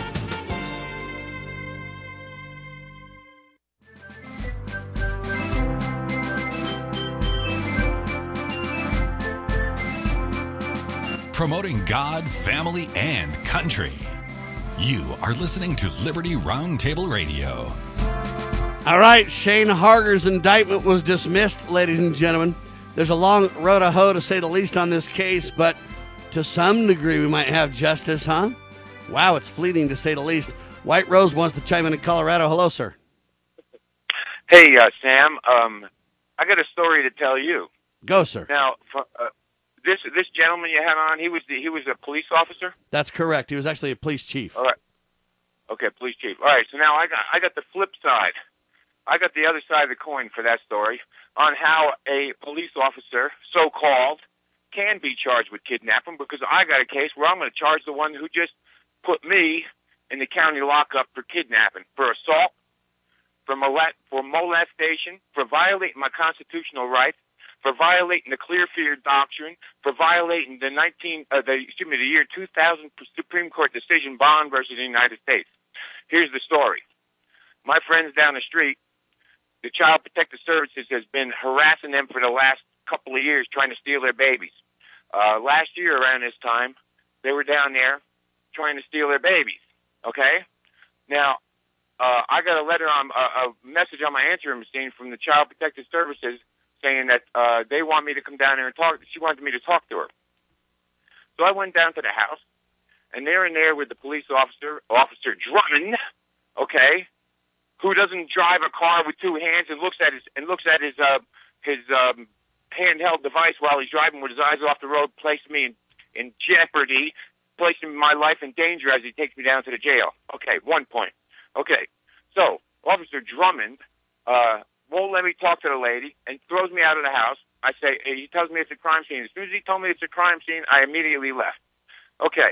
Promoting God, family, and country. You are listening to Liberty Roundtable Radio. All right, Shane Harger's indictment was dismissed, ladies and gentlemen. There's a long road to hoe, to say the least, on this case, but to some degree we might have justice, huh? Wow, it's fleeting, to say the least. White Rose wants to chime in in Colorado. Hello, sir. Hey, uh, Sam. Um, I got a story to tell you. Go, sir. Now, for, uh, This this gentleman you had on, he was the, he was a police officer? That's correct. He was actually a police chief. All right. Okay, police chief. All right, so now I got I got the flip side. I got the other side of the coin for that story on how a police officer, so-called, can be charged with kidnapping, because I got a case where I'm going to charge the one who just put me in the county lockup for kidnapping, for assault, for, molest, for molestation, for violating my constitutional rights, for violating the Clearfield Doctrine, for violating the nineteen, uh, the excuse me, the year two thousand Supreme Court decision, Bond versus the United States. Here's the story. My friends down the street, the Child Protective Services has been harassing them for the last couple of years, trying to steal their babies. Uh, last year around this time, they were down there trying to steal their babies. Okay, now uh, I got a letter on a, a message on my answering machine from the Child Protective Services, saying that uh, they want me to come down there and talk. She wanted me to talk to her. So I went down to the house, and they're in there with the police officer, Officer Drummond, okay, who doesn't drive a car with two hands and looks at his and looks at his uh, his um, handheld device while he's driving with his eyes off the road, placing me in, in jeopardy, placing my life in danger as he takes me down to the jail. Okay, one point. Okay, so Officer Drummond uh, won't let me talk to the lady and throws me out of the house. I say, he tells me it's a crime scene. As soon as he told me it's a crime scene, I immediately left. Okay.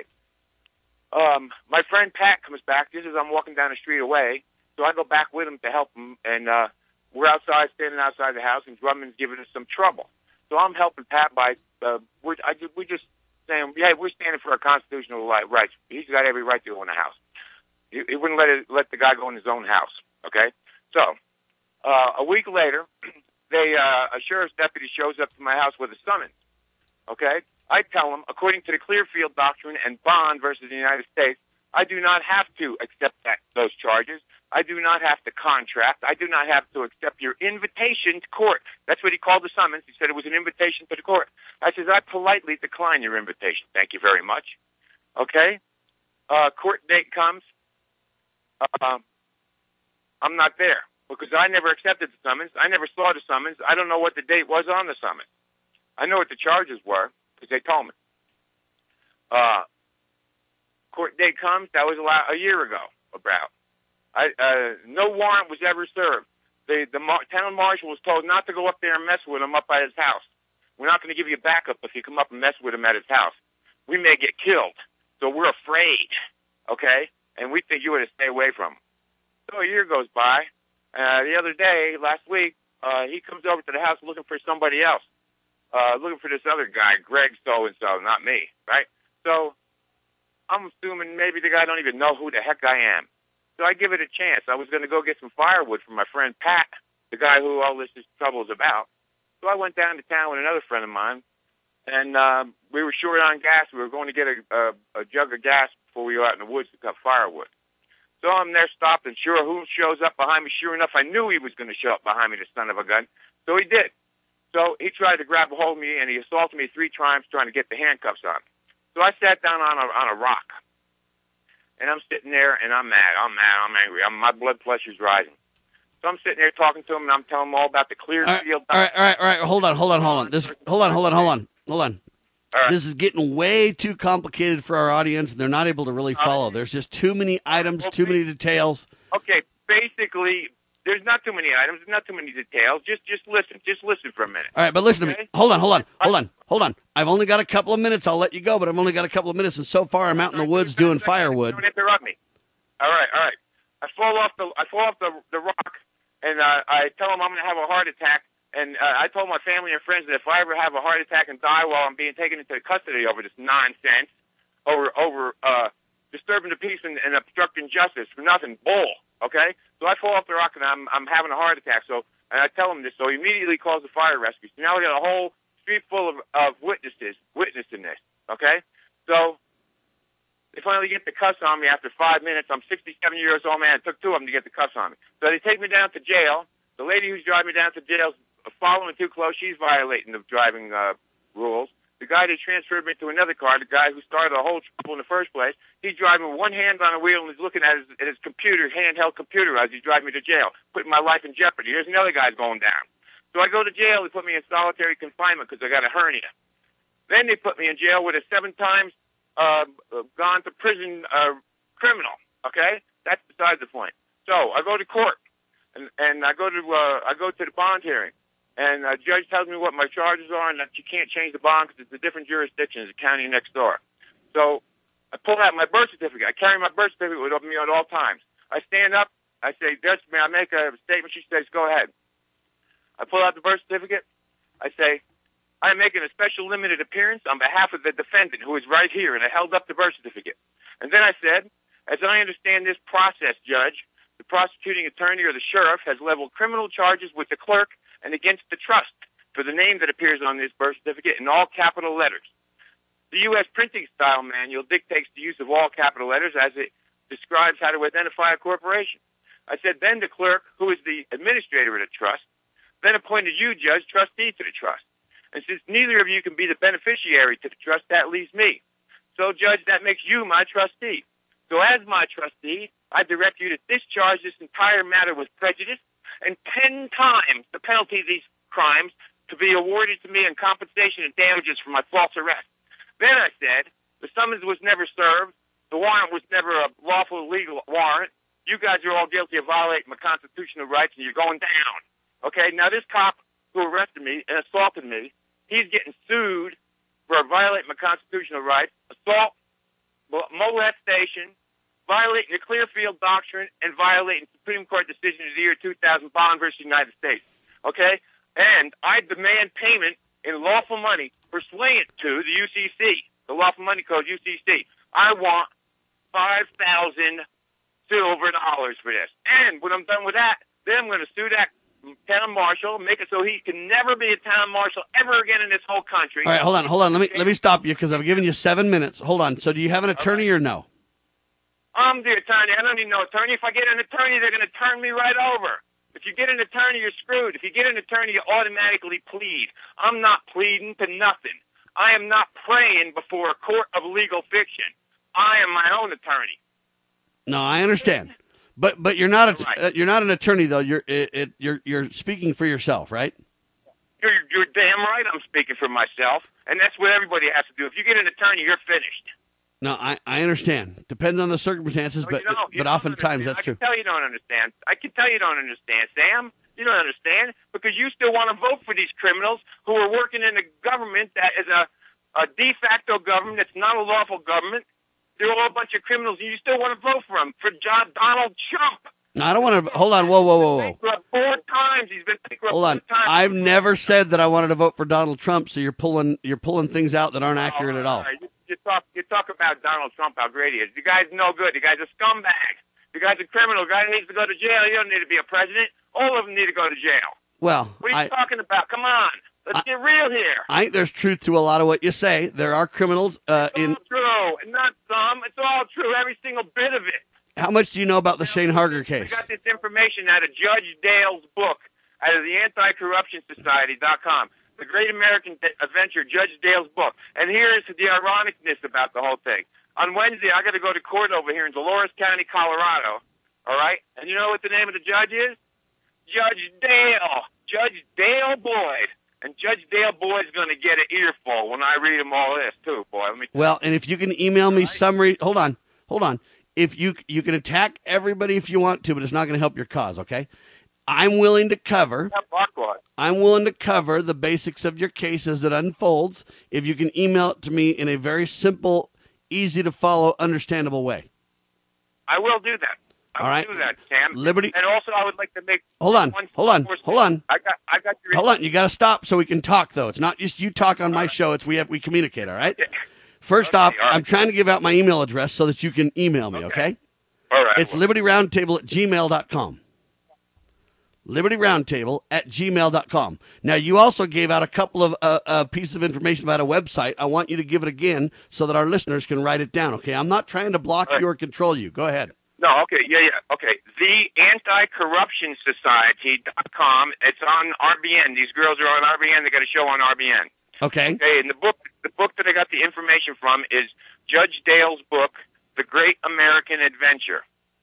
Um, my friend Pat comes back. This is I'm walking down the street away. So I go back with him to help him, and uh, we're outside, standing outside the house, and Drummond's giving us some trouble. So I'm helping Pat by, uh, we're, I, we're just saying, yeah, we're standing for our constitutional rights. He's got every right to own a house. He, he wouldn't let it, let the guy go in his own house. Okay? So, Uh, a week later, they, uh, a sheriff's deputy shows up to my house with a summons. Okay? I tell him, according to the Clearfield Doctrine and Bond versus the United States, I do not have to accept that, those charges. I do not have to contract. I do not have to accept your invitation to court. That's what he called the summons. He said it was an invitation to the court. I says, I politely decline your invitation. Thank you very much. Okay? Uh, court date comes. Uh, I'm not there, because I never accepted the summons. I never saw the summons. I don't know what the date was on the summons. I know what the charges were, because they told me. Uh, court date comes. That was a, lot, a year ago, about. I, uh, no warrant was ever served. The, the mar- town marshal was told not to go up there and mess with him up at his house. We're not going to give you backup if you come up and mess with him at his house. We may get killed, so we're afraid, okay? And we think you ought to stay away from him. So a year goes by. Uh, the other day, last week, uh, he comes over to the house looking for somebody else, uh, looking for this other guy, Greg so-and-so, not me, right? So I'm assuming maybe the guy don't even know who the heck I am. So I give it a chance. I was going to go get some firewood from my friend Pat, the guy who all this trouble is about. So I went down to town with another friend of mine, and uh, we were short on gas. We were going to get a, a, a jug of gas before we were out in the woods to cut firewood. So I'm there stopped, and sure, who shows up behind me? Sure enough, I knew he was going to show up behind me, the son of a gun. So he did. So he tried to grab a hold of me, and he assaulted me three times trying to get the handcuffs on. So I sat down on a, on a rock, and I'm sitting there, and I'm mad. I'm mad. I'm angry. I'm, my blood pressure's rising. So I'm sitting there talking to him, and I'm telling him all about the clear all right, field. All right, all right, all right. Hold on, hold on, hold on. This, hold on, hold on, hold on, hold on. Right. This is getting way too complicated for our audience, and they're not able to really follow. There's just too many items, okay. too many details. Okay, basically, there's not too many items, there's not too many details. Just just listen. Just listen for a minute. All right, but listen okay? to me. Hold on, hold on, hold on, hold on. I've only got a couple of minutes. I'll let you go, but I've only got a couple of minutes, and so far I'm out in the woods doing firewood. Don't interrupt me. All right, all right. I fall off the I fall off the the rock, and uh, I tell him I'm going to have a heart attack. And uh, I told my family and friends that if I ever have a heart attack and die while I'm being taken into custody over this nonsense, over over uh, disturbing the peace and, and obstructing justice for nothing, bull. Okay, so I fall off the rock and I'm I'm having a heart attack. So and I tell him this. So he immediately calls the fire rescue. So now we got a whole street full of, of witnesses witnessing this. Okay, so they finally get the cuffs on me after five minutes. I'm sixty-seven years old, man. It took two of them to get the cuffs on me. So they take me down to jail. The lady who's driving me down to jail is following too close. She's violating the driving uh, rules. The guy that transferred me to another car, the guy who started the whole trouble in the first place, he's driving with one hand on the wheel and he's looking at his, at his computer, handheld computer, as he's driving me to jail, putting my life in jeopardy. There's another guy going down. So I go to jail. They put me in solitary confinement because I got a hernia. Then they put me in jail with a seven times uh, gone to prison uh, criminal. Okay, that's beside the point. So I go to court and, and I go to uh, I go to the bond hearing. And the uh, judge tells me what my charges are and that you can't change the bond because it's a different jurisdiction. It's the county next door. So I pull out my birth certificate. I carry my birth certificate with me at all times. I stand up. I say, Judge, may I make a statement? She says, go ahead. I pull out the birth certificate. I say, I am making a special limited appearance on behalf of the defendant who is right here. And I held up the birth certificate. And then I said, as I understand this process, Judge, the prosecuting attorney or the sheriff has leveled criminal charges with the clerk and against the trust for the name that appears on this birth certificate in all capital letters. The U S printing style manual dictates the use of all capital letters as it describes how to identify a corporation. I said, then the clerk, who is the administrator of the trust, then appointed you, Judge, trustee to the trust. And since neither of you can be the beneficiary to the trust, that leaves me. So, Judge, that makes you my trustee. So as my trustee, I direct you to discharge this entire matter with prejudice and ten times the penalty of these crimes to be awarded to me in compensation and damages for my false arrest. Then I said, the summons was never served, the warrant was never a lawful legal warrant, you guys are all guilty of violating my constitutional rights and you're going down. Okay, now this cop who arrested me and assaulted me, he's getting sued for violating my constitutional rights, assault, molestation, violating the Clearfield Doctrine, and violating Supreme Court decision of the year two thousand, Bond versus United States. Okay? And I demand payment in lawful money pursuant to the U C C, the Lawful Money Code U C C. I want five thousand silver dollars for this. And when I'm done with that, then I'm going to sue that town marshal, make it so he can never be a town marshal ever again in this whole country. All right, hold on, hold on. Let me let me stop you because I've given you seven minutes. Hold on. So do you have an attorney or no? I'm the attorney. I don't need no attorney. If I get an attorney, they're going to turn me right over. If you get an attorney, you're screwed. If you get an attorney, you automatically plead. I'm not pleading to nothing. I am not praying before a court of legal fiction. I am my own attorney. No, I understand. But but you're not a, right. uh, you're not an attorney though. You're it, it, you're you're speaking for yourself, right? You're you're damn right. I'm speaking for myself, and that's what everybody has to do. If you get an attorney, you're finished. No, I, I understand. Depends on the circumstances, No, but you don't. You but don't oftentimes understand. that's true. I can tell you don't understand. I can tell you don't understand, Sam. You don't understand because you still want to vote for these criminals who are working in a government that is a, a de facto government that's not a lawful government. They're all a bunch of criminals, and you still want to vote for them, for John Donald Trump. No, I don't want to. Hold on. Whoa, whoa, whoa, whoa. Bankrupt four times. He's been bankrupt Hold on. four times. I've never said that I wanted to vote for Donald Trump. So you're pulling you're pulling things out that aren't accurate at all. Right. You, you talk you talk about Donald Trump, how great he is. The guy's no good. The guy's a scumbag. The guy's a criminal. The guy needs to go to jail. He doesn't need to be a president. All of them need to go to jail. Well, what are you I, talking about? Come on. Let's I, get real here. I think there's truth to a lot of what you say. There are criminals uh, it's in. All true, not some. It's all true. Every single bit of it. How much do you know about the Shane Harger case? I got this information out of Judge Dale's book, out of the Anti-Corruption Society dot com. The Great American Adventure, Judge Dale's book. And here's the ironicness about the whole thing. On Wednesday, I got to go to court over here in Dolores County, Colorado. All right? And you know what the name of the judge is? Judge Dale. Judge Dale Boyd. And Judge Dale Boyd's going to get an earful when I read him all this, too, boy. Let me well, and if you can email me right? summary. Hold on. Hold on. If you you can attack everybody if you want to, but it's not going to help your cause, okay? I'm willing to cover. I'm willing to cover the basics of your case as it unfolds. If you can email it to me in a very simple, easy to follow, understandable way. I will do that. I All will right. do that, Sam. Liberty. And also, I would like to make. Hold on. One Hold on. Hold on. I got. I got your. Hold on. You got to stop so we can talk, though. It's not just you talk on my right. show. It's we have we communicate. All right. Okay. First okay, off, right. I'm trying to give out my email address so that you can email me. Okay. okay? All right. It's liberty roundtable at gmail dot com. liberty roundtable at gmail dot com. Now, you also gave out a couple of uh, uh, pieces of information about a website. I want you to give it again so that our listeners can write it down, okay? I'm not trying to block right. you or control you. Go ahead. No, okay, yeah, yeah, okay. The Anti-Corruption Society dot com. It's on R B N. These girls are on R B N. They got a show on R B N. Okay. Okay, and the book, the book that I got the information from is Judge Dale's book, The Great American Adventure.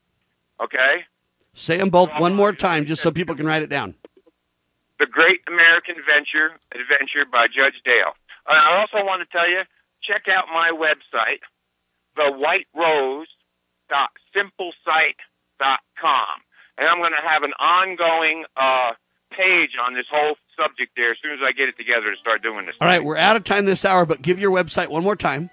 Okay? Say them both one more time just so people can write it down. The Great American Adventure, Adventure by Judge Dale. Uh, I also want to tell you, check out my website, the white rose dot simple site dot com. And I'm going to have an ongoing uh, page on this whole subject there as soon as I get it together to start doing this. All right, we're out of time this hour, but give your website one more time.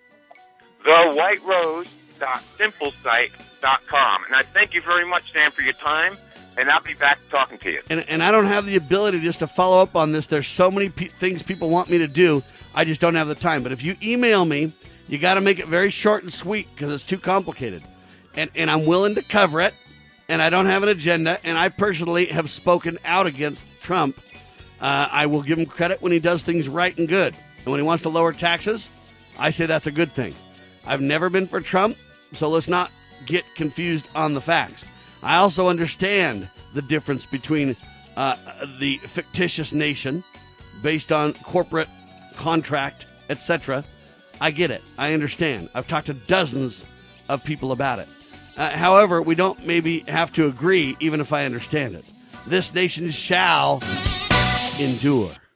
the white rose dot simple site dot com. And I thank you very much, Sam, for your time, and I'll be back talking to you. And, and I don't have the ability just to follow up on this. There's so many pe- things people want me to do. I just don't have the time. But if you email me, you got to make it very short and sweet because it's too complicated. And, and I'm willing to cover it, and I don't have an agenda, and I personally have spoken out against Trump. Uh, I will give him credit when he does things right and good. And when he wants to lower taxes, I say that's a good thing. I've never been for Trump, so let's not get confused on the facts. I also understand the difference between uh, the fictitious nation based on corporate contract, et cetera. I get it. I understand. I've talked to dozens of people about it. Uh, however, we don't maybe have to agree, even if I understand it. This nation shall endure.